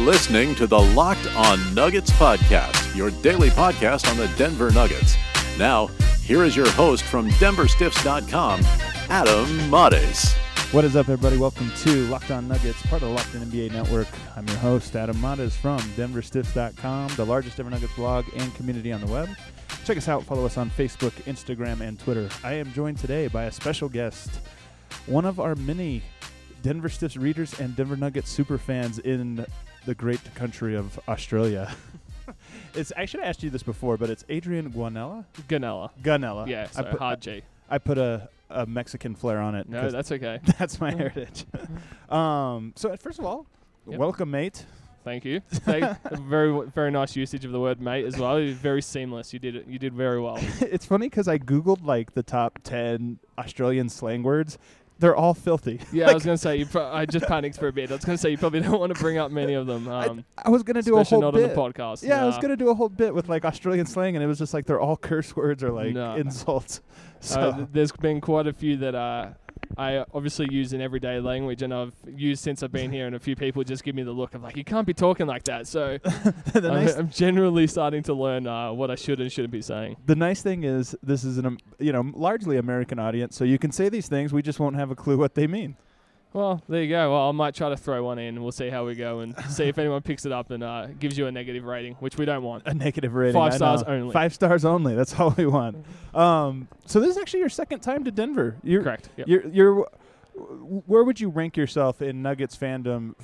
listening to the Locked On Nuggets podcast, your daily podcast on the Denver Nuggets. Now, here is your host from DenverStiffs.com, Adam Mares. What is up, everybody? Welcome to Locked On Nuggets, part of the Locked On NBA Network. I'm your host, Adam Mares from DenverStiffs.com, the largest Denver Nuggets blog and community on the web. Check us out. Follow us on Facebook, Instagram, and Twitter. I am joined today by a special guest, one of our many Denver Stiffs readers and Denver Nuggets super fans in the great country of Australia. I should have asked you this before, but it's Adrian Guanella? Gunella. Yeah, so hard G. I put a Mexican flair on it. No, that's okay. That's my heritage. So first of all, welcome, mate. Thank you. Very, very nice usage of the word mate as well. It was very seamless. You did very well. It's funny because I Googled like the top 10 Australian slang words. They're all filthy. Yeah, I was going to say, I just panicked for a bit. I was going to say, you probably don't want to bring up many of them. I was going to do a whole not bit. On the podcast. Yeah, I was going to do a whole bit with like Australian slang, and it was just like they're all curse words or like insults. So there's been quite a few that I obviously use in everyday language, and I've used since I've been here, and a few people just give me the look of like, you can't be talking like that. So I'm generally starting to learn what I should and shouldn't be saying. The nice thing is this is an largely American audience, so you can say these things, we just won't have a clue what they mean. Well, there you go. Well, I might try to throw one in. We'll see how we go and see if anyone picks it up and gives you a negative rating, which we don't want. A negative rating. 5 stars only. 5 stars only. That's all we want. So this is actually your second time to Denver. Correct. Yep. You're where would you rank yourself in Nuggets fandom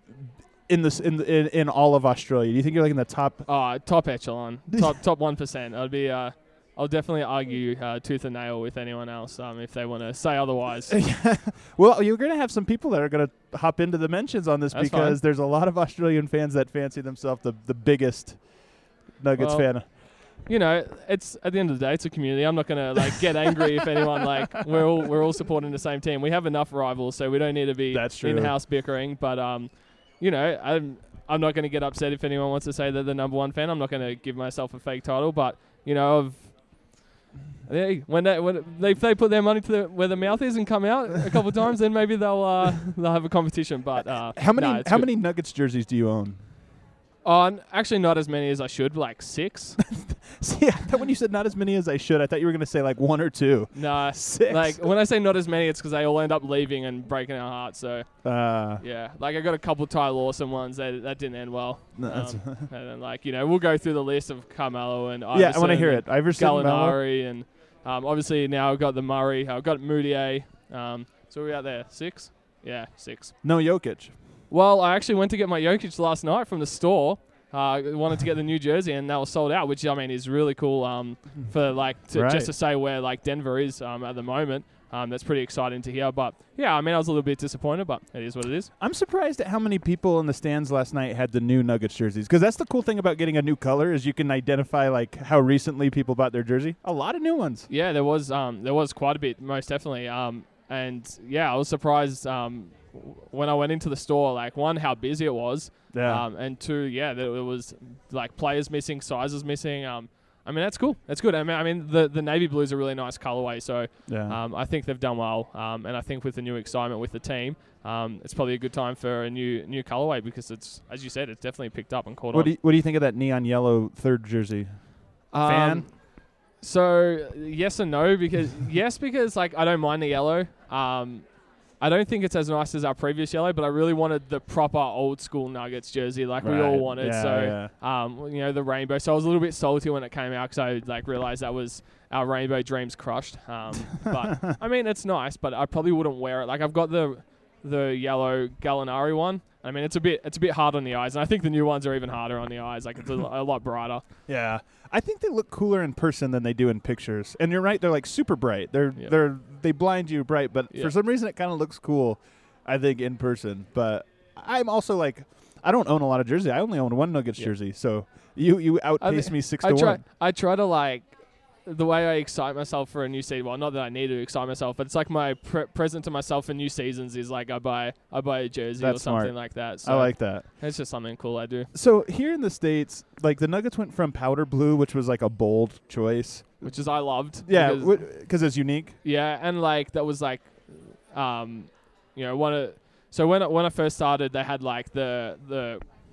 in all of Australia? Do you think you're like in the top? Top echelon, top 1%. I'd be. I'll definitely argue tooth and nail with anyone else if they want to say otherwise. Well, you're going to have some people that are going to hop into the mentions on this. That's because there's a lot of Australian fans that fancy themselves the biggest Nuggets fan. You know, it's at the end of the day, it's a community. I'm not going to get angry if anyone we're all supporting the same team. We have enough rivals, so we don't need to be in-house bickering. But I'm not going to get upset if anyone wants to say they're the number one fan. I'm not going to give myself a fake title, but when they put their money to where the mouth is and come out a couple of times, then maybe they'll have a competition. But how many Nuggets jerseys do you own? Actually, not as many as I should, like 6. See, I thought when you said not as many as I should, I thought you were going to say like 1 or 2. Nah, 6. Like when I say not as many, it's because they all end up leaving and breaking our hearts. So yeah, like I got a couple Ty Lawson ones that didn't end well. No, and then we'll go through the list of Carmelo and Iverson. Yeah, I want to hear it. Iverson, Gallinari, and obviously now I've got the Murray. I've got Moutier. So we're out there 6. Yeah, 6. No Jokic. Well, I actually went to get my Jokic last night from the store. Wanted to get the new jersey, and that was sold out, which is really cool. Just to say where Denver is at the moment. That's pretty exciting to hear. But yeah, I was a little bit disappointed, but it is what it is. I'm surprised at how many people in the stands last night had the new Nuggets jerseys, because that's the cool thing about getting a new color is you can identify how recently people bought their jersey. A lot of new ones. Yeah, there was quite a bit, most definitely. And yeah, I was surprised when I went into the store, one, how busy it was. Yeah. And 2, there was players missing, sizes missing. That's cool. That's good. The navy blue is a really nice colorway. So I think they've done well. And I think with the new excitement with the team, it's probably a good time for a new colorway because it's, as you said, it's definitely picked up and caught on. What do you think of that neon yellow third jersey? Fan? So yes and no, because I don't mind the yellow. I don't think it's as nice as our previous yellow, but I really wanted the proper old school Nuggets jersey we all wanted. The rainbow. So I was a little bit salty when it came out because I realized that was our rainbow dreams crushed. But it's nice, but I probably wouldn't wear it. I've got the yellow Gallinari one. It's a bit hard on the eyes, and I think the new ones are even harder on the eyes. It's a lot brighter. Yeah, I think they look cooler in person than they do in pictures. And you're right; they're super bright. They blind you bright, but for some reason it kind of looks cool. I think in person, but I'm also I don't own a lot of jersey. I only own one Nuggets jersey, so you outpace me 6-1. I try to the way I excite myself for a new season. Well, not that I need to excite myself, but it's my present to myself for new seasons is I buy a jersey or something like that. So I like that. It's just something cool I do. So here in the States, the Nuggets went from powder blue, which was a bold choice, which I loved. Yeah, because it's unique. Yeah, and that was one of. So when I first started, they had the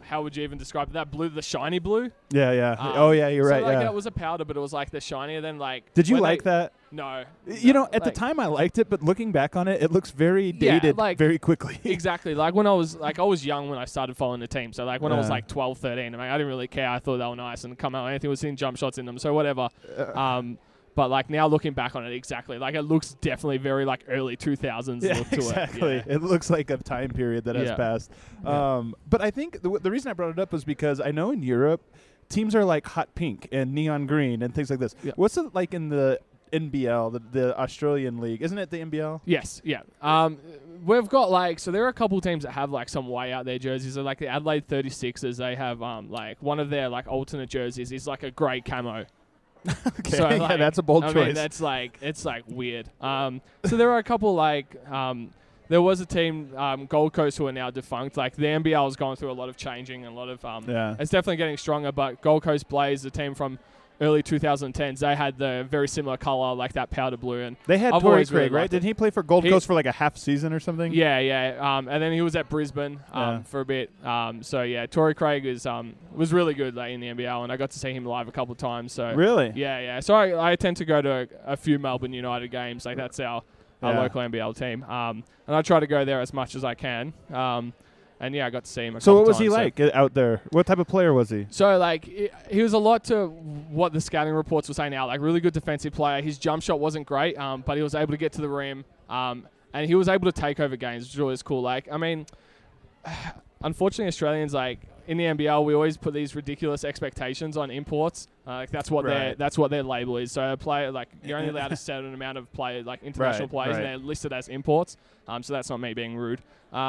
how would you even describe it? That blue, the shiny blue? Yeah. Oh, yeah, you're right. So, like, yeah. it was a powder, but it was like the shinier than like. Did you like that? No. You know, at the like- time I liked it, but looking back on it, it looks very dated very quickly. Exactly. Like when I was young when I started following the team. So like when I was like 12, 13, I didn't really care. I thought they were nice and come out. Anything was seeing jump shots in them. So whatever. But like now looking back on it, exactly. Like it looks definitely very like early 2000s look to exactly. it. Yeah. It looks like a time period that has passed. But I think the reason I brought it up was because I know in Europe, teams are like hot pink and neon green and things like this. Yeah. What's it like in the NBL, the Australian League? Isn't it the NBL? Yes, yeah. We've got so there are a couple teams that have like some way out there jerseys. So like the Adelaide 36ers, they have like one of their like alternate jerseys is like a grey camo. Okay, So, yeah, that's a bold I choice. mean, that's it's weird. So there are a couple there was a team, Gold Coast, who are now defunct. Like the NBL has gone through a lot of changing and a lot of it's definitely getting stronger. But Gold Coast Blaze, the team from early 2010s, they had the very similar color, like that powder blue. And they had I've Torrey always Craig, really right? liked it. Did he play for Gold Coast for like a half season or something? Yeah. And then he was at Brisbane for a bit. So yeah, Torrey Craig was really good in the NBL, and I got to see him live a couple of times. So Really? Yeah. So I tend to go to a few Melbourne United games. Like that's our local NBL team. And I try to go there as much as I can. And yeah, I got to see him a couple So what was times, he like out there? What type of player was he? So like he was a lot to what the scouting reports were saying now. Like really good defensive player. His jump shot wasn't great, but he was able to get to the rim, and he was able to take over games, which was cool. Like I mean, unfortunately, Australians in the NBL, we always put these ridiculous expectations on imports. That's what their label is. So a player you're only allowed a certain amount of players, like international players, and they're listed as imports. So that's not me being rude.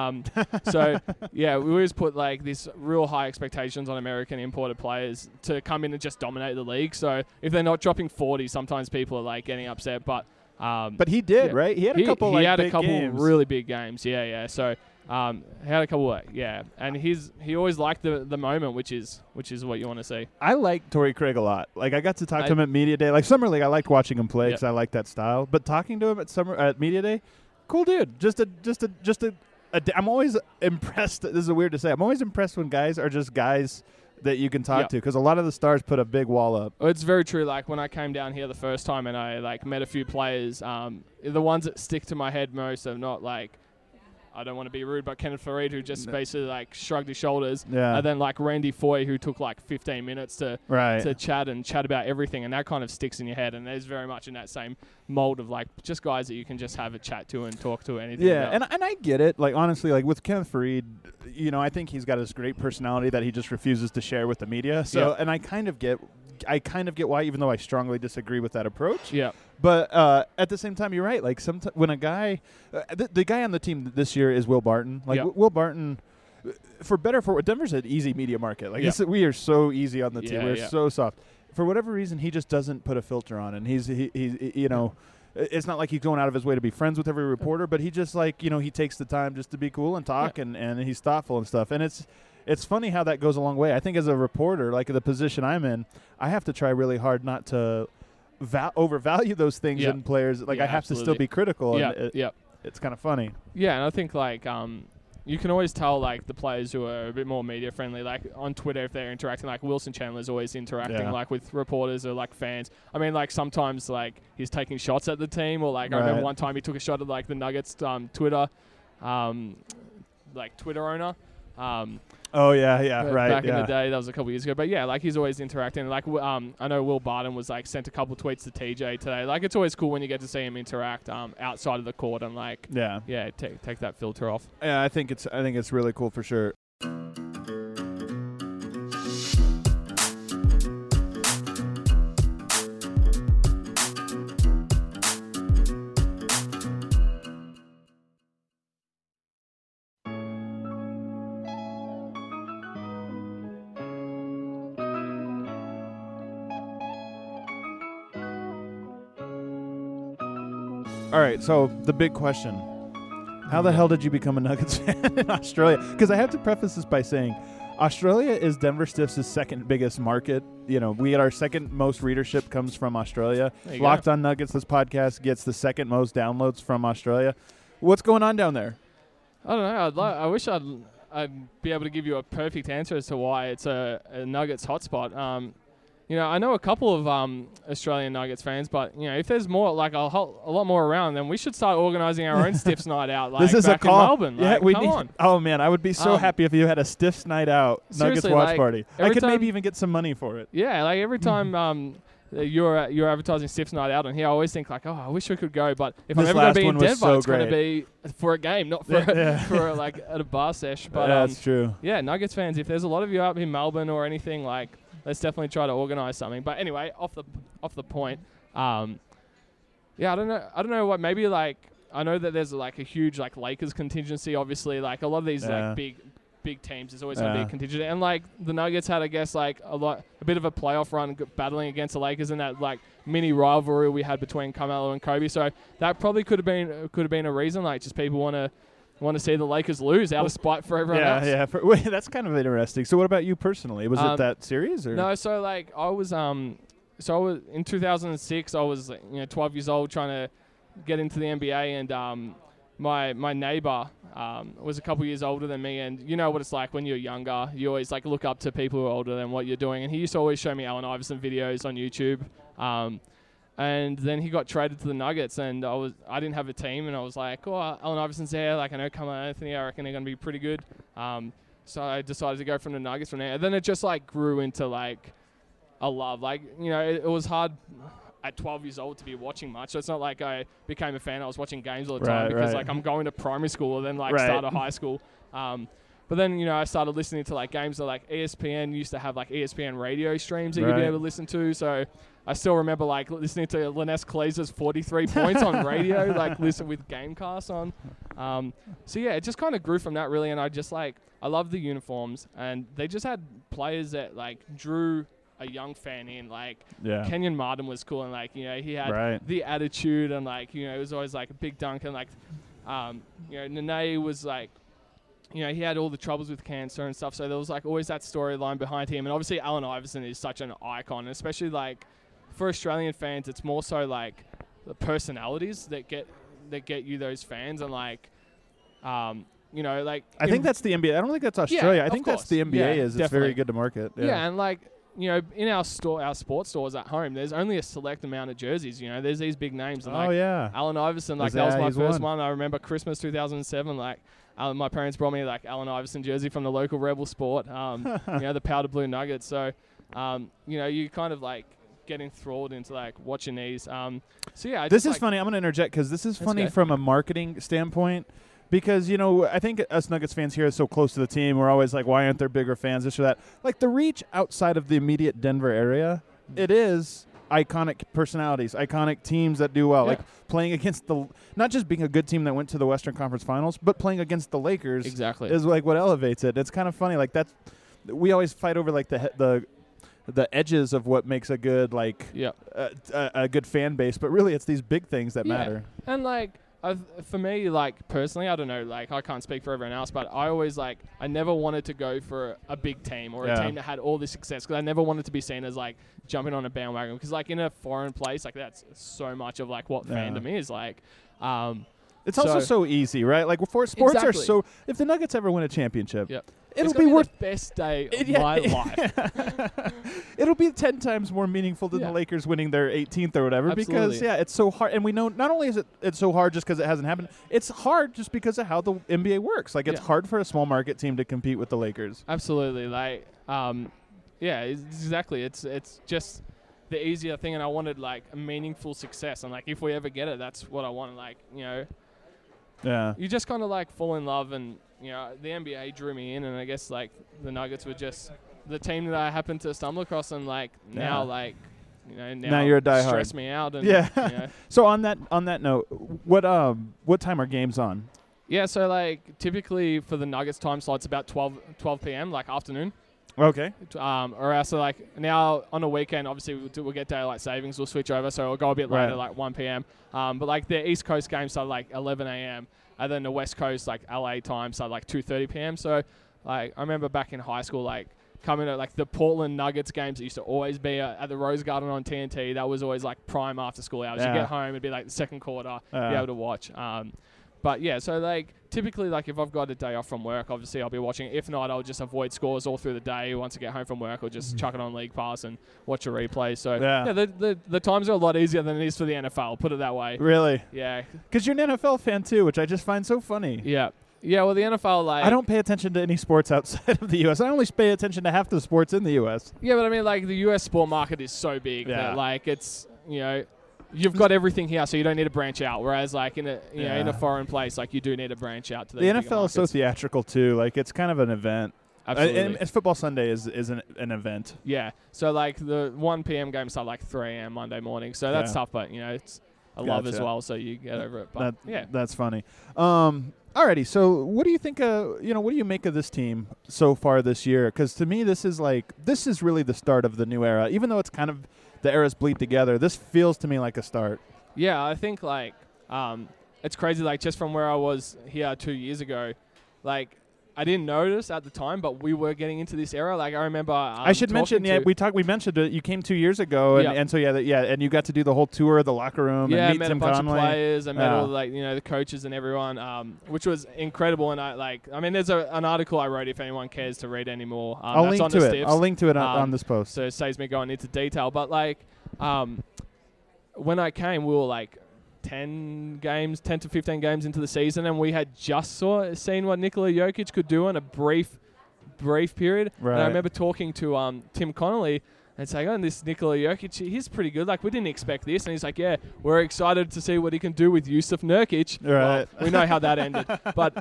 So yeah, we always put these real high expectations on American imported players to come in and just dominate the league. So if they're not dropping 40, sometimes people are getting upset. But he did, right? He had a couple. He had big a couple games. really big games. Yeah. So he had a couple. And he always liked the moment, which is what you want to see. I like Torrey Craig a lot. I got to talk to him at Media Day. Summer League, I liked watching him play because I like that style. But talking to him at Media Day, cool dude. I'm always impressed. This is weird to say. I'm always impressed when guys are just guys that you can talk to, because a lot of the stars put a big wall up. It's very true. When I came down here the first time and I met a few players, the ones that stick to my head most are not I don't want to be rude, but Kenneth Farid, who just basically shrugged his shoulders, and then Randy Foy, who took 15 minutes to chat about everything, and that kind of sticks in your head. And there's very much in that same mold of just guys that you can just have a chat to and talk to anything. Yeah, and I get it. Honestly, with Kenneth Farid, I think he's got this great personality that he just refuses to share with the media. So, and I kind of get why, even though I strongly disagree with that approach. Yeah. But at the same time, you're right. When a guy, the guy on the team this year is Will Barton. Will Barton, for better for Denver's an easy media market. We are so easy on the team. We're so soft. For whatever reason, he just doesn't put a filter on, and he's it's not like he's going out of his way to be friends with every reporter, but he just he takes the time just to be cool and talk, and he's thoughtful and stuff. And it's funny how that goes a long way. I think as a reporter, the position I'm in, I have to try really hard not to overvalue those things in players. I have to still be critical. It's kind of funny. Yeah, and I think you can always tell the players who are a bit more media friendly, on Twitter, if they're interacting. Wilson Chandler's always interacting with reporters or fans. I mean, sometimes he's taking shots at the team, or I remember one time he took a shot at the Nuggets Twitter, Twitter owner. Oh yeah, right. Back in the day, that was a couple years ago. But yeah, he's always interacting. I know Will Barton was sent a couple tweets to TJ today. It's always cool when you get to see him interact outside of the court and take that filter off. Yeah, I think it's really cool for sure. All right, so the big question. How the hell did you become a Nuggets fan in Australia? Because I have to preface this by saying Australia is Denver Stiffs' second biggest market. We had our second most readership comes from Australia. Locked on Nuggets, this podcast gets the second most downloads from Australia. What's going on down there? I don't know. I wish I'd I'd be able to give you a perfect answer as to why it's a Nuggets hotspot. I know a couple of Australian Nuggets fans, but if there's more, like a lot more around, then we should start organising our own Stiffs night out. Like this is back a call. in Melbourne. Yeah, like, come on. Oh man, I would be so happy if you had a Stiffs night out Nuggets watch party. I could maybe even get some money for it. Yeah, like every time you're advertising Stiffs night out on here, I always think like, I wish we could go, but if I'm ever going to be in Denver, it's going to be for a game, not for for like at a bar sesh. But that's true. Yeah, Nuggets fans, if there's a lot of you up in Melbourne or anything, like, let's definitely try to organise something. But anyway, off the point, I don't know what, maybe like, I know that there's like a huge like Lakers contingency, obviously, like a lot of these like big teams, there's always going to be a contingent, and like the Nuggets had, I guess, like a bit of a playoff run battling against the Lakers in that like mini rivalry we had between Carmelo and Kobe. So that probably could have been a reason, like just people want to see the Lakers lose out of spite for everyone else. Yeah, wait, that's kind of interesting. So what about you personally? Was it that series? Or? No, so like I was in 2006. I was 12 years old trying to get into the NBA, and my neighbor was a couple years older than me, and you know what it's like when you're younger. You always like look up to people who are older than what you're doing, and he used to always show me Allen Iverson videos on YouTube. And then he got traded to the Nuggets, and I didn't have a team, and I was like, Allen Iverson's there. Like, I know Carmelo Anthony. I reckon they're going to be pretty good. So I decided to go from the Nuggets from there. And then it just, like, grew into, like, a love. Like, it was hard at 12 years old to be watching much. So it's not like I became a fan. I was watching games all the time because, like, I'm going to primary school and then, like, start at high school. But then, I started listening to, like, games that, like, ESPN used to have, like, ESPN radio streams that you'd be able to listen to. So I still remember, like, listening to Linus Kleizer's 43 points on radio, like, listen with Gamecast on. So, yeah, it just kind of grew from that, really. And I just, like, I love the uniforms. And they just had players that, like, drew a young fan in. Like, Kenyon Martin was cool. And, like, he had the attitude. And, like, it was always, like, a big dunk. And, like, Nene was, like, he had all the troubles with cancer and stuff, so there was like always that storyline behind him. And obviously Allen Iverson is such an icon, and especially like for Australian fans, it's more so like the personalities that get you those fans. And like like I think that's the NBA. I don't think that's Australia. Yeah, I think that's the NBA is definitely. It's very good to market. Yeah, and like in our sports stores at home, there's only a select amount of jerseys. There's these big names. And Allen Iverson, like that was my first one. I remember Christmas 2007, like. My parents brought me like Allen Iverson jersey from the local Rebel Sport, the powder blue Nuggets. So, you kind of like get enthralled into like watching these. This is funny. I'm going to interject because this is funny from a marketing standpoint. Because, I think us Nuggets fans here are so close to the team. We're always like, why aren't there bigger fans, this or that? Like the reach outside of the immediate Denver area, it is iconic personalities, iconic teams that do well. Like playing against not just being a good team that went to the Western Conference Finals, but playing against the Lakers is like what elevates it. It's kind of funny. Like we always fight over like the edges of what makes a good a good fan base, but really it's these big things that matter. And like for me, like personally, I don't know, like I can't speak for everyone else, but I always I never wanted to go for a big team or a team that had all this success, because I never wanted to be seen as like jumping on a bandwagon, because like in a foreign place, like that's so much of like what fandom is like. It's also so easy, right? Like for sports are so. If the Nuggets ever win a championship, it'll be worth the best day of my life. It'll be 10 times more meaningful than the Lakers winning their 18th or whatever. Absolutely. Because it's so hard, and we know not only is it's so hard just because it hasn't happened. It's hard just because of how the NBA works. Like it's hard for a small market team to compete with the Lakers. Absolutely, like exactly. It's just the easier thing, and I wanted like a meaningful success, and like if we ever get it, that's what I want. Like you just kind of like fall in love, and the NBA drew me in, and I guess like the Nuggets were just the team that I happened to stumble across, and like now like now you're a diehard. Stress me out, and So on that note, what time are games on? Yeah, so like typically for the Nuggets time slot, it's about 12 p.m. like afternoon. Okay. Or else, like now on a weekend, obviously we'll get daylight savings. We'll switch over, so it'll go a bit later, like 1 p.m. But like the East Coast games start like 11 a.m. and then the West Coast, like LA time, start like 2:30 p.m. So like I remember back in high school, like coming to like the Portland Nuggets games that used to always be at the Rose Garden on TNT. That was always like prime after school hours. You get home, it'd be like the second quarter, be able to watch. But yeah, so like typically, like, if I've got a day off from work, obviously I'll be watching it. If not, I'll just avoid scores all through the day. Once I get home from work, I'll just chuck it on League Pass and watch a replay. So, the times are a lot easier than it is for the NFL, put it that way. Really? Yeah. Because you're an NFL fan, too, which I just find so funny. Yeah. Yeah, well, the NFL, like... I don't pay attention to any sports outside of the U.S. I only pay attention to half the sports in the U.S. Yeah, but I mean, like, the U.S. sport market is so big that, like, it's, you've got everything here, so you don't need to branch out. Whereas, like, in a foreign place, like, you do need to branch out to the NFL is so theatrical, too. Like, it's kind of an event. Absolutely. And Football Sunday is an event. Yeah. So, like, the 1 p.m. games start, like, 3 a.m. Monday morning. So that's tough, but, it's a love as well, so you get over it. But, That's funny. Alrighty, so what do you think? What do you make of this team so far this year? Because to me, this is really the start of the new era. Even though it's kind of the eras bleed together, this feels to me like a start. Yeah, I think like it's crazy. Like just from where I was here 2 years ago, like I didn't notice at the time, but we were getting into this era. Like I remember. I should mention, we mentioned it. You came 2 years ago, and and you got to do the whole tour of the locker room. Yeah, and meet met Tim a bunch Conley. of players. I met all the coaches and everyone, which was incredible. And there's an article I wrote if anyone cares to read anymore. I'll link to it on this post. So it saves me going into detail. But like, when I came, we were like 10 to 15 games into the season, and we had just seen what Nikola Jokic could do in a brief period. Right. And I remember talking to Tim Connolly and saying, "Oh, this Nikola Jokic, he's pretty good. Like we didn't expect this." And he's like, "Yeah, we're excited to see what he can do with Jusuf Nurkic." Right. Well, we know how that ended, but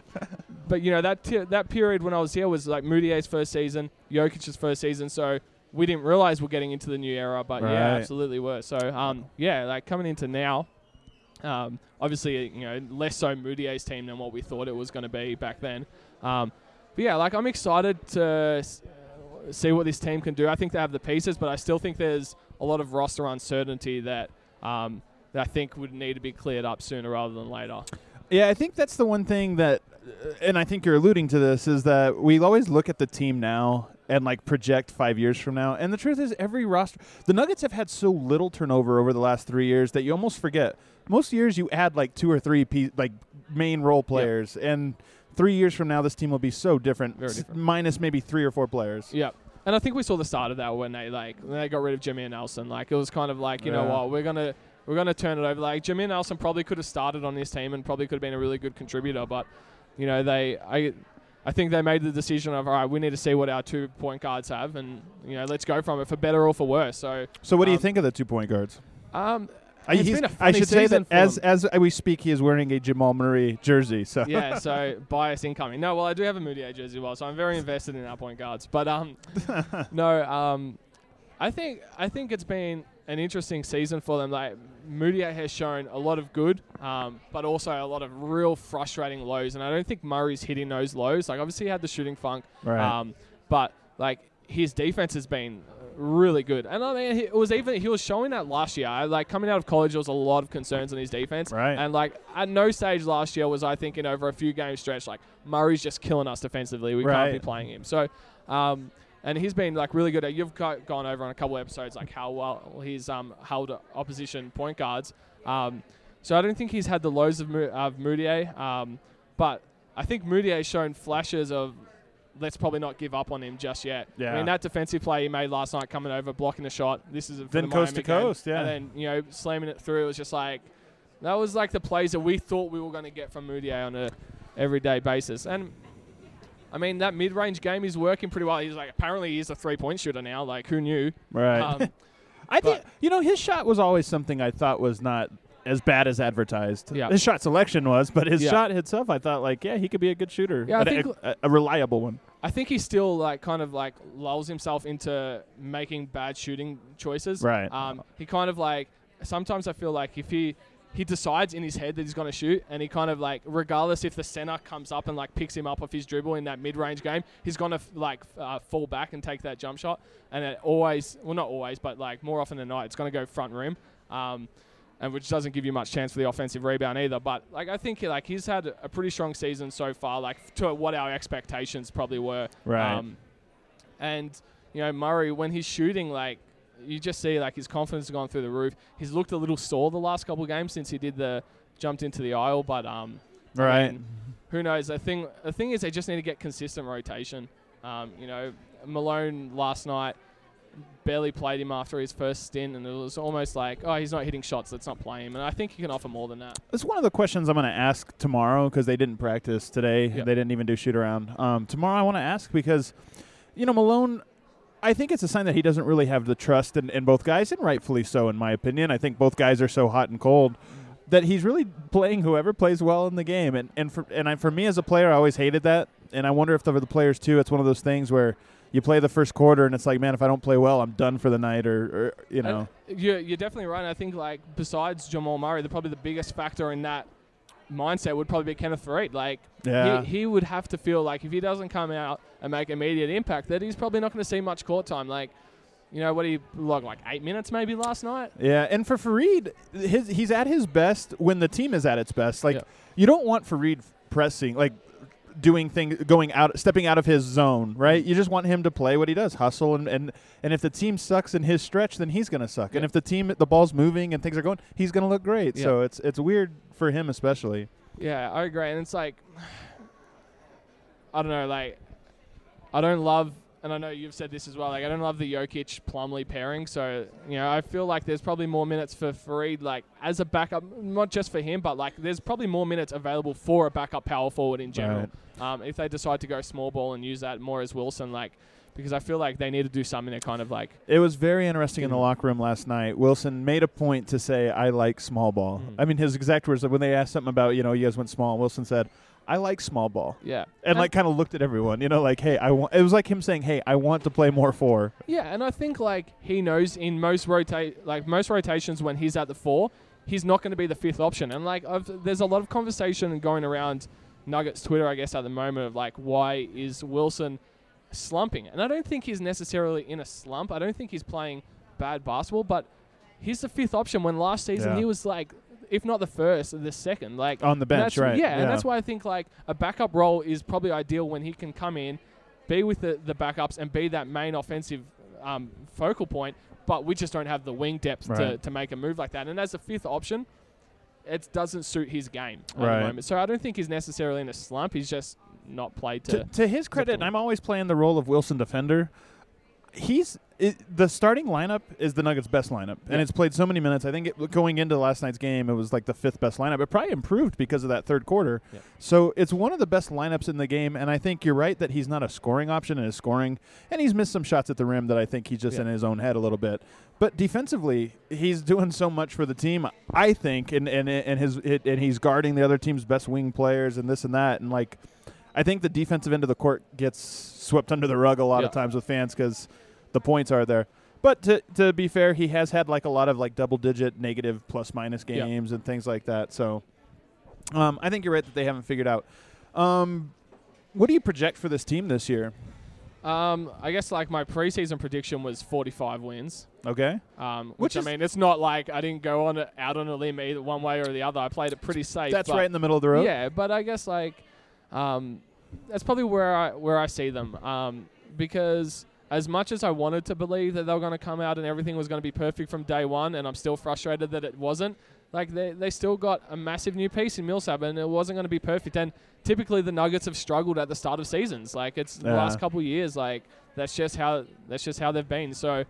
that period when I was here was like Moutier's first season, Jokic's first season, so. We didn't realize we're getting into the new era, but yeah, absolutely were. So, like coming into now, obviously, less so Moutier's team than what we thought it was going to be back then. But yeah, like I'm excited to see what this team can do. I think they have the pieces, but I still think there's a lot of roster uncertainty that I think would need to be cleared up sooner rather than later. Yeah, I think that's the one thing that, and I think you're alluding to this, is that we always look at the team now and like project 5 years from now. And the truth is every roster, the Nuggets have had so little turnover over the last 3 years that you almost forget. Most years you add like 2 or 3 main role players. Yep. And 3 years from now, this team will be so different, minus maybe 3 or 4 players. Yeah. And I think we saw the start of that when they got rid of Jameer Nelson. Like it was kind of like, you know what, we're gonna turn it over. Like Jameer Nelson probably could have started on this team and probably could have been a really good contributor, but I think they made the decision of, all right, we need to see what our 2 point guards have, and let's go from it for better or for worse. So what do you think of the 2 point guards? It's been a funny I should say that season as we speak, he is wearing a Jamal Murray jersey. So yeah, so bias incoming. No, well, I do have a Moutier jersey as well, so I'm very invested in our point guards. But I think it's been an interesting season for them. Like Moutier has shown a lot of good, but also a lot of real frustrating lows, and I don't think Murray's hitting those lows. Like obviously he had the shooting funk, but like his defense has been really good. And I mean, he was showing that last year. Like coming out of college, there was a lot of concerns on his defense, and like at no stage last year was I thinking over a few game stretch like Murray's just killing us defensively. We can't be playing him. So. And he's been like really good. You've gone over on a couple of episodes like how well he's held opposition point guards. So I don't think he's had the lows of Moutier. But I think Moutier's shown flashes of let's probably not give up on him just yet. Yeah. I mean that defensive play he made last night coming over, blocking the shot. This is then coast to coast, and then slamming it through. It was just like that was like the plays that we thought we were going to get from Moutier on a everyday basis. And I mean, that mid-range game is working pretty well. He's like, apparently he's a 3-point shooter now. Like, who knew? Right. I think, his shot was always something I thought was not as bad as advertised. Yeah. His shot selection was, but his shot itself, I thought, like, he could be a good shooter. Yeah, I think a reliable one. I think he still, like, kind of, like, lulls himself into making bad shooting choices. Right. He kind of, like, sometimes I feel like if he decides in his head that he's going to shoot, and he kind of like, regardless if the center comes up and like picks him up off his dribble in that mid-range game, he's going to fall back and take that jump shot. And it always, well not always, but like more often than not, it's going to go front rim, and which doesn't give you much chance for the offensive rebound either. But like I think like he's had a pretty strong season so far, like to what our expectations probably were. Right. And Murray, when he's shooting, like, you just see like his confidence has gone through the roof. He's looked a little sore the last couple of games since he jumped into the aisle, but Right. I mean, who knows? The thing is they just need to get consistent rotation. Malone last night barely played him after his first stint, and it was almost like, oh, he's not hitting shots, let's not play him. And I think you can offer more than that. It's one of the questions I'm going to ask tomorrow because they didn't practice today. Yep. They didn't even do shoot-around. Tomorrow I want to ask because, Malone, I think it's a sign that he doesn't really have the trust in both guys, and rightfully so in my opinion. I think both guys are so hot and cold that he's really playing whoever plays well in the game. And for me as a player, I always hated that. And I wonder if for the players too, it's one of those things where you play the first quarter and it's like, man, if I don't play well, I'm done for the night, or you know. You're definitely right. And I think, like, besides Jamal Murray, probably the biggest factor in that mindset would probably be Kenneth Faried. Like, he would have to feel like if he doesn't come out and make immediate impact, that he's probably not going to see much court time. Like, what did he log, like 8 minutes maybe last night? Yeah, and for Faried, he's at his best when the team is at its best. Like, you don't want Faried pressing, like, doing things, stepping out of his zone, right? You just want him to play what he does, hustle, and if the team sucks in his stretch, then he's going to suck. And if the ball's moving and things are going, he's going to look great. So it's weird for him especially. Yeah, I agree. And it's like, I don't know, like, I don't love, and I know you've said this as well, like, I don't love the Jokic-Plumlee pairing. So, I feel like there's probably more minutes for Faried, like, as a backup, not just for him, but, like, there's probably more minutes available for a backup power forward in general. Right. If they decide to go small ball and use that more as Wilson, like, because I feel like they need to do something to kind of, like... It was very interesting in the locker room last night. Wilson made a point to say, I like small ball. I mean, his exact words, when they asked something about, you guys went small, Wilson said, I like small ball. Yeah. And like, kind of looked at everyone, like, hey, it was like him saying, hey, I want to play more 4. Yeah, and I think, like, he knows in most rotations when he's at the 4, he's not going to be the 5th option. And, like, there's a lot of conversation going around Nuggets Twitter, I guess, at the moment of, like, why is Wilson slumping? And I don't think he's necessarily in a slump. I don't think he's playing bad basketball, but he's the 5th option when last season he was, like, if not the first, the second. Like, on the bench, right. Yeah, and that's why I think, like, a backup role is probably ideal when he can come in, be with the backups, and be that main offensive focal point, but we just don't have the wing depth to make a move like that. And as a 5th option, it doesn't suit his game at the moment. So I don't think he's necessarily in a slump. He's just not played to his credit, and I'm always playing the role of Wilson defender. The starting lineup is the Nuggets' best lineup, and it's played so many minutes. I think going into last night's game, it was like the 5th best lineup. It probably improved because of that third quarter. Yeah. So it's one of the best lineups in the game, and I think you're right that he's not a scoring option in his scoring, and he's missed some shots at the rim that I think he's just in his own head a little bit. But defensively, he's doing so much for the team, I think, and he's guarding the other team's best wing players and this and that, and like I think the defensive end of the court gets swept under the rug a lot of times with fans because the points are there. But to be fair, he has had like a lot of like double-digit negative plus-minus games and things like that. So I think you're right that they haven't figured out. What do you project for this team this year? I guess like my preseason prediction was 45 wins. Okay. Which I mean, it's not like I didn't go out on a limb either one way or the other. I played it pretty safe. That's right in the middle of the road. Yeah, but I guess like that's probably where I see them because as much as I wanted to believe that they were going to come out and everything was going to be perfect from day one, and I'm still frustrated that it wasn't, like they still got a massive new piece in Millsap, and it wasn't going to be perfect. And typically the Nuggets have struggled at the start of seasons. Like it's the last couple of years. Like that's just how they've been. So,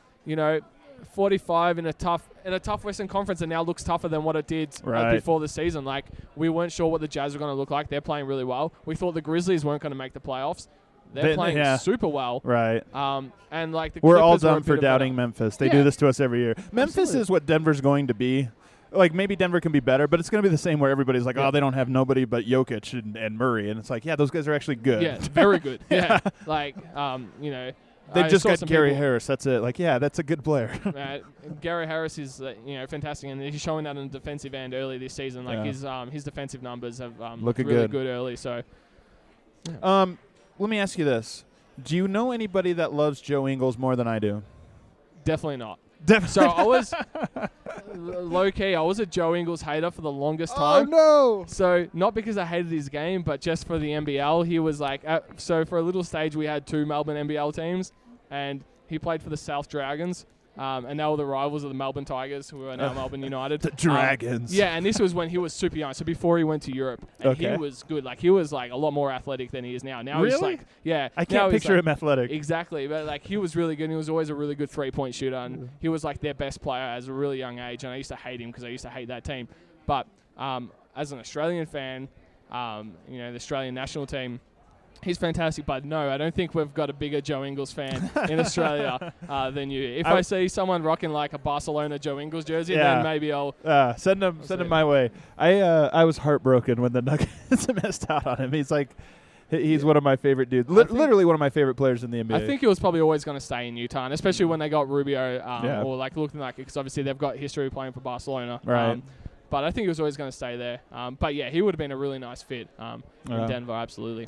45 in a tough Western Conference, and now looks tougher than what it did before the season. Like we weren't sure what the Jazz were going to look like. They're playing really well. We thought the Grizzlies weren't going to make the playoffs. They're playing super well. Right. And like we're all done for doubting Memphis. They do this to us every year. Memphis is what Denver's going to be. Like maybe Denver can be better, but it's going to be the same where everybody's like, oh, they don't have nobody but Jokic and Murray. And it's like, yeah, those guys are actually good. Yeah, very good. Yeah. Like, they just got Gary Harris. That's it. Like, yeah, that's a good player. Gary Harris is, fantastic, and he's showing that in the defensive end early this season. Like his defensive numbers have looked really good early. So, let me ask you this: do you know anybody that loves Joe Ingles more than I do? Definitely not. So I was low-key, I was a Joe Ingles hater for the longest time. Oh, no! So not because I hated his game, but just for the NBL. He was like, so for a little stage we had 2 Melbourne NBL teams, and he played for the South Dragons. and they were the rivals of the Melbourne Tigers, who are now Melbourne United. The Dragons. Yeah, and this was when he was super young, so before he went to Europe. And he was good. Like, he was, like, a lot more athletic than he is now. Now he's, like, I can't picture him athletic. Exactly, but, like, he was really good, and he was always a really good three-point shooter, and he was, like, their best player at a really young age, and I used to hate him because I used to hate that team. But as an Australian fan, the Australian national team, he's fantastic, but no, I don't think we've got a bigger Joe Ingles fan in Australia than you. If I see someone rocking like a Barcelona Joe Ingles jersey, then maybe I'll send him my way. I was heartbroken when the Nuggets missed out on him. He's one of my favorite dudes. Literally one of my favorite players in the NBA. I think he was probably always going to stay in Utah, and especially when they got Rubio or like looking like it, because obviously they've got history playing for Barcelona. Right. But I think he was always going to stay there. But yeah, he would have been a really nice fit in Denver, absolutely.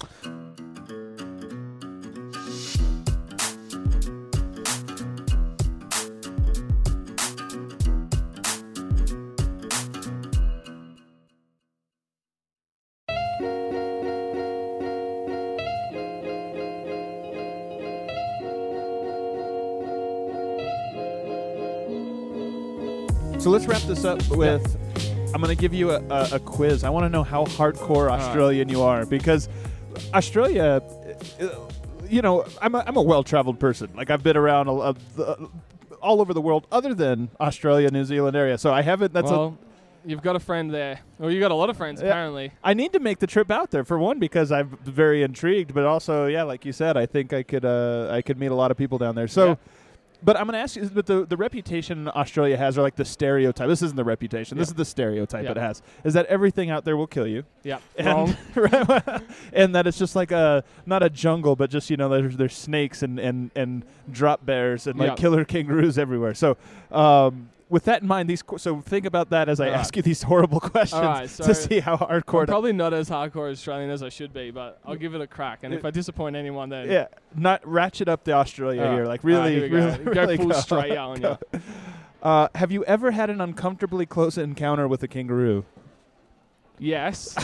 So let's wrap this up with, I'm going to give you a quiz. I want to know how hardcore Australian you are, because Australia, I'm a well-traveled person. Like, I've been around all over the world other than Australia, New Zealand area. So I haven't, you've got a friend there. Well, you've got a lot of friends, apparently. I need to make the trip out there, for one, because I'm very intrigued, but also, like you said, I think I could meet a lot of people down there. So. Yeah. But I'm going to ask you, but the reputation Australia has, or like the stereotype, this isn't the reputation, this is the stereotype it has, is that everything out there will kill you. Yeah, wrong. And that it's just like not a jungle, but just, there's snakes and drop bears and like killer kangaroos everywhere. So with that in mind, so think about that as I ask you these horrible questions to see how hardcore. I'm probably not as hardcore Australian as I should be, but I'll give it a crack. And if I disappoint anyone, then not ratchet up the Australia here, like really go full straight on you. Have you ever had an uncomfortably close encounter with a kangaroo? Yes.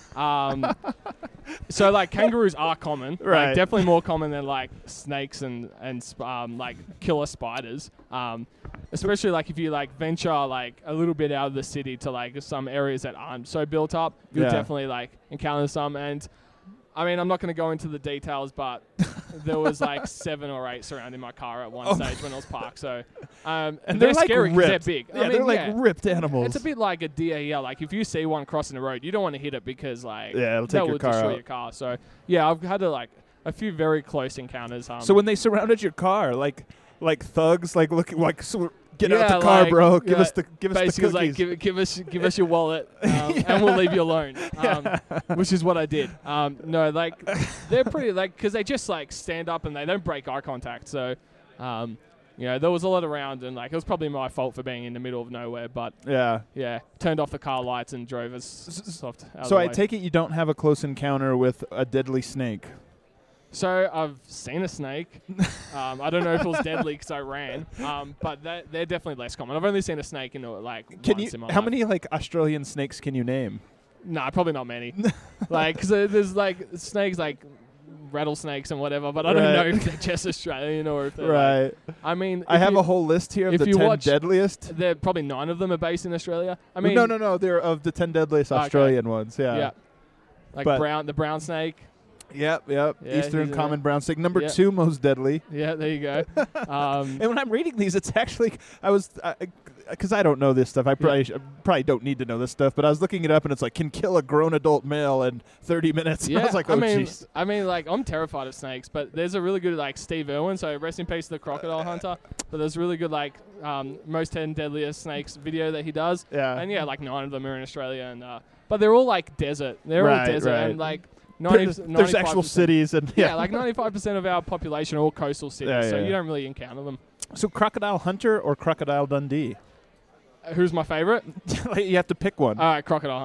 So like kangaroos are common, right? Like, definitely more common than like snakes and like killer spiders. Especially like if you like venture like a little bit out of the city to like some areas that aren't so built up, you'll definitely like encounter some. And I mean, I'm not going to go into the details, but there was like 7 or 8 surrounding my car at one stage when I was parked. So, and they're like scary because they're big. Yeah, they're like ripped animals. It's a bit like a deer here. Like if you see one crossing the road, you don't want to hit it because like it'll take your car destroy out. your car. So yeah, I've had a few very close encounters. So when they surrounded your car, like thugs, like look, like get out the car, bro. Give us the cookies. Like, give us your wallet, and we'll leave you alone. Which is what I did. No, like they're pretty because they just like stand up and they don't break eye contact. So, there was a lot around, and like it was probably my fault for being in the middle of nowhere. But turned off the car lights and drove us soft. So I take it you don't have a close encounter with a deadly snake. So I've seen a snake. I don't know if it was deadly because I ran, but they're definitely less common. I've only seen a snake in once in my life. How many like Australian snakes can you name? Nah, probably not many. Like, because there's like snakes like rattlesnakes and whatever, but I don't know if they're just Australian or if they're like, I mean, I have a whole list here of the 10 deadliest. There probably 9 of them are based in Australia. I mean, no, they're of the 10 deadliest Australian ones. Yeah, like the brown snake. Yep. Yeah, Eastern common brown snake. Number 2 most deadly. Yeah, there you go. And when I'm reading these, it's actually because I don't know this stuff. I probably don't need to know this stuff, but I was looking it up, and it's like can kill a grown adult male in 30 minutes. Yeah, I was like, jeez. I mean, like I'm terrified of snakes, but there's a really good like Steve Irwin. So rest in peace to the crocodile hunter. But there's really good like most 10 deadliest snakes video that he does. Yeah. And like 9 of them are in Australia, and but they're all like desert. They're all desert, and like. There's actual cities and like 95% of our population are all coastal cities, so you don't really encounter them. So Crocodile Hunter or Crocodile Dundee? Who's my favorite? You have to pick one. All right, Crocodile Hunter.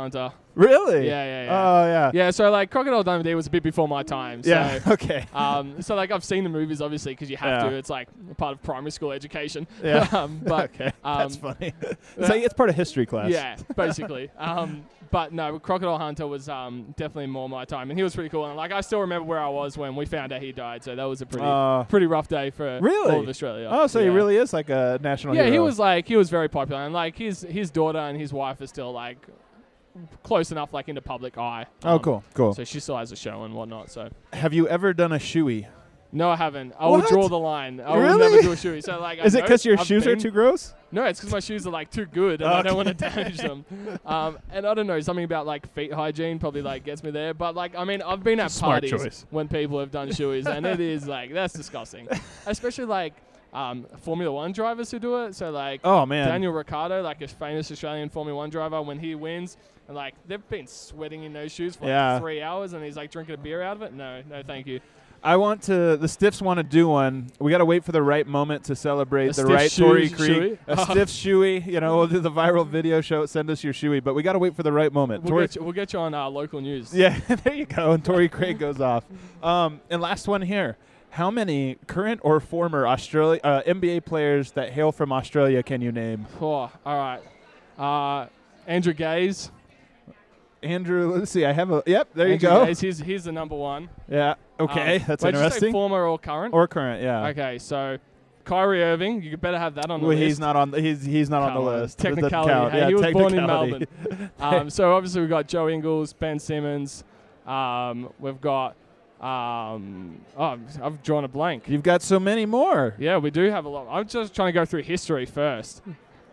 Really? Yeah. Oh, yeah. Yeah, so like Crocodile Dundee was a bit before my time. So, Yeah, okay. So like I've seen the movies obviously because you have Yeah. to. It's like a part of primary school education. Yeah. But okay, that's funny. It's part of history class. yeah, basically. But no, Crocodile Hunter was definitely more my time, and he was pretty cool. And like I still remember where I was when we found out he died. So that was a pretty rough day for really? all of Australia. Oh, so yeah. he really is like a national hero. Yeah, he was very popular, and like his daughter and his wife are still like close enough like into public eye. Oh, cool. So she still has a show and whatnot. So have you ever done a shoey? no, I haven't. I will draw the line. I will Really? never do a shoey. So like, Is it because your shoes are too gross? No, it's because my shoes are like too good, and I don't want to damage them. And I don't know, something about like feet hygiene probably like gets me there. But like, I mean, I've been at Smart parties choice. when people have done shoeys, and it is like that's disgusting. Especially like Formula One drivers who do it. So like, Oh, man. Daniel Ricciardo, like a famous Australian Formula One driver, when he wins, and like they've been sweating in those shoes for like 3 hours, and he's like drinking a beer out of it. No, thank you. The Stiffs want to do one. We got to wait for the right moment to celebrate the stiff right Tory Creek. shoey? A stiff shoey. You know, we'll do the viral video show. Send us your shoey. But we got to wait for the right moment. We'll get you on local news. Yeah, there you go. And Tory Craig goes off. And last one here. How many current or former NBA players that hail from Australia can you name? Oh, all right. Andrew Gaze. Andrew, let's see. I have a. Yep, there Andrew you go. Gaze, he's the number one. Yeah. Okay, that's wait, did you say interesting. former or current? Or current, yeah. Okay, so Kyrie Irving, you better have that on the Well, list. he's not on. He's not on the list. It doesn't Technicality. count. Hey, Yeah, he was born in technicality. Melbourne. So obviously we've got Joe Ingles, Ben Simmons. We've got. I've drawn a blank. You've got so many more. Yeah, we do have a lot. I'm just trying to go through history first.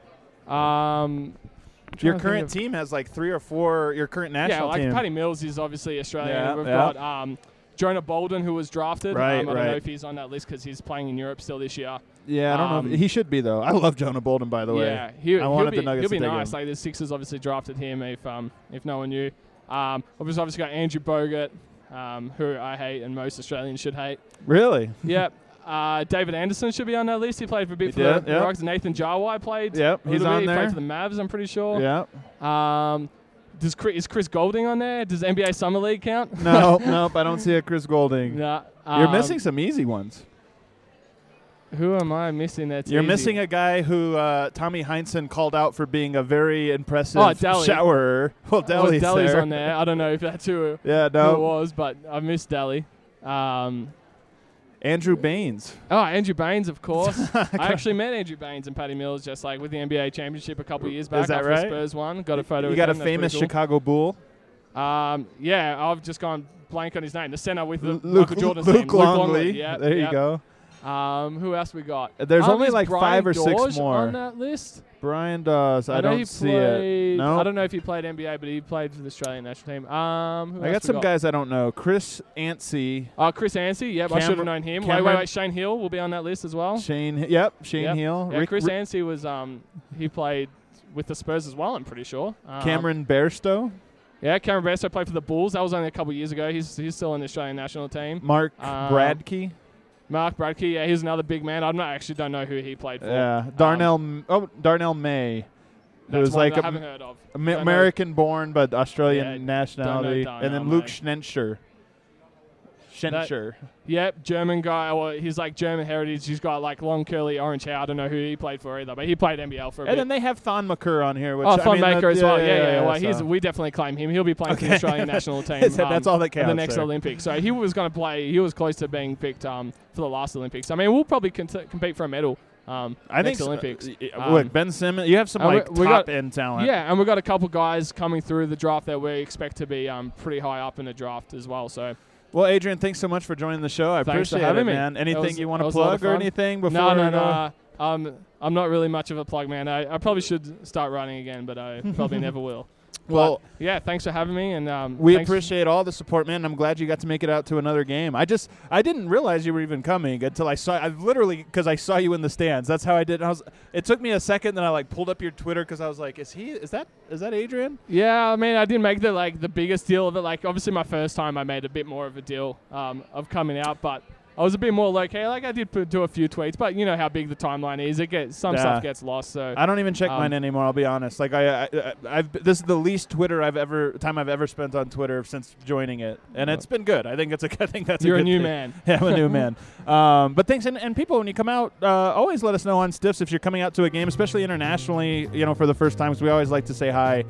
Your current team has like 3 or 4. Your current national team. Yeah, like Paddy Mills is obviously Australian. Yeah, We've got Jonah Bolden, who was drafted. Right, I don't know if he's on that list because he's playing in Europe still this year. Yeah, I don't know. He should be, though. I love Jonah Bolden, by the way. Yeah, wanted the Nuggets he'll be to take nice. him. Like the Sixers obviously drafted him if no one knew. We've obviously got Andrew Bogut, who I hate and most Australians should hate. Really? Yep. David Anderson should be on that list. He played for a bit for the Rockets. Nathan Jawai played. Yep, he's on he there. He played for the Mavs, I'm pretty sure. Yeah. Is Chris Golding on there? Does NBA Summer League count? Nope, I don't see a Chris Golding. Nah. You're missing some easy ones. Who am I missing? You're missing a guy who Tommy Heinsohn called out for being a very impressive Delly. showerer. Well, Delly's there. on there. I don't know if that's who it was, but I missed Delly. Andrew Baines. Oh, Andrew Baines, of course. I actually met Andrew Baines and Paddy Mills just like with the NBA championship a couple of years back. Is that after right? the Spurs won. Got a photo You with got a him. famous That's pretty Chicago Bull? cool. Yeah, I've just gone blank on his name. The center with the Luke, Michael Jordan's Luke team. Longley. Luke Longley. There you go. Who else we got? There's only is like Brian 5 or 6 Dorsch more. on that list. Brian Dawes. I know don't he see played, it. No. I don't know if he played NBA, but he played for the Australian national team. I got some guys I don't know. Chris Anstey. Chris Anstey. Yep, I should have known him. Wait. Shane Hill will be on that list as well. Shane Hill. Yeah, Chris Anstey was he played with the Spurs as well, I'm pretty sure. Cameron Bairstow. Yeah, Cameron Bairstow played for the Bulls. That was only a couple of years ago. He's still in the Australian national team. Mark Bradkey. Mark Bradkey, yeah, he's another big man. Don't know who he played for. Yeah, Darnell May. That's who's one like that I haven't heard of. American-born but Australian nationality. don't and know, then Luke mate. Schnenscher. Yep, German guy. Well, he's like German heritage. He's got like long curly orange hair. I don't know who he played for either, but he played NBL for a bit. And then they have Thon Maker on here. Which, Thon Maker as well. Yeah. Well, we definitely claim him. He'll be playing for the Australian national team. That's all that counts. The next Olympics. So he was going to play. He was close to being picked for the last Olympics. I mean, we'll probably compete for a medal. I think Olympics. Look, Ben Simmons, you have some top end talent. Yeah, and we've got a couple guys coming through the draft that we expect to be pretty high up in the draft as well. So. Well, Adrian, thanks so much for joining the show. I appreciate it, man. Anything you want to plug or anything before? No. I'm not really much of a plug, man. I probably should start running again, but I probably never will. Well, yeah, thanks for having me, and we appreciate all the support, man. I'm glad you got to make it out to another game. I didn't realize you were even coming until I saw. Because I saw you in the stands. That's how I did. It took me a second, then I pulled up your Twitter because I was like, is that Adrian? Yeah, I mean, I didn't make the biggest deal of it. Like, obviously, my first time, I made a bit more of a deal of coming out, but I was a bit more low-key. Like, I did do a few tweets, but you know how big the timeline is. Some stuff gets lost. So I don't even check mine anymore, I'll be honest. Like, this is the least time I've ever spent on Twitter since joining it, and it's been good. I think that's You're a good a new thing. man. Yeah, I'm a new man. But thanks, and people, when you come out, always let us know on Stiffs if you're coming out to a game, especially internationally, for the first time, because we always like to say hi.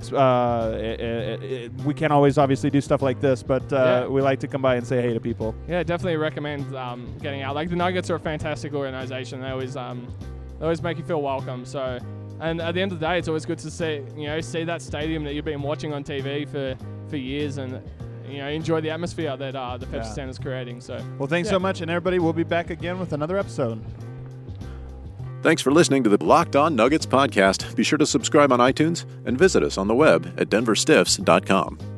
We can't always obviously do stuff like this, but we like to come by and say hey to people. Yeah, definitely recommend getting out. Like, the Nuggets are a fantastic organization. They always make you feel welcome. So, and at the end of the day, it's always good to see that stadium that you've been watching on TV for years, and enjoy the atmosphere that the Pepsi Center is creating. So, well, thanks so much, and everybody, we'll be back again with another episode. Thanks for listening to the Locked On Nuggets podcast. Be sure to subscribe on iTunes and visit us on the web at denverstiffs.com.